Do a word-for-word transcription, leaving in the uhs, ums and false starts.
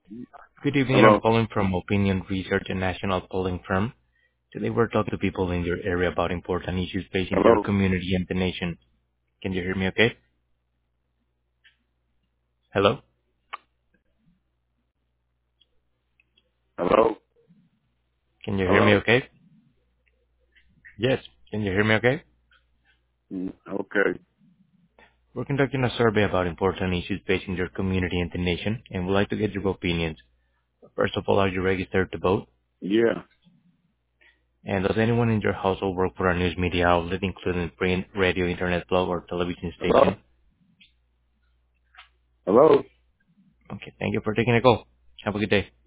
Good evening. I'm Hello? calling from Opinion Research and National Polling Firm. Today we're talking to people in your area about important issues facing your Hello? community and the nation. Can you hear me okay? Hello? Hello? Can you hear me Hello? okay? Yes. Can you hear me okay? Mm, okay. We're conducting a survey about important issues facing your community and the nation, and we'd like to get your opinions. First of all, are you registered to vote? Yeah. And does anyone in your household work for a news media outlet, including print, radio, internet blog, or television Hello? station? Hello? Okay, thank you for taking the call. Have a good day.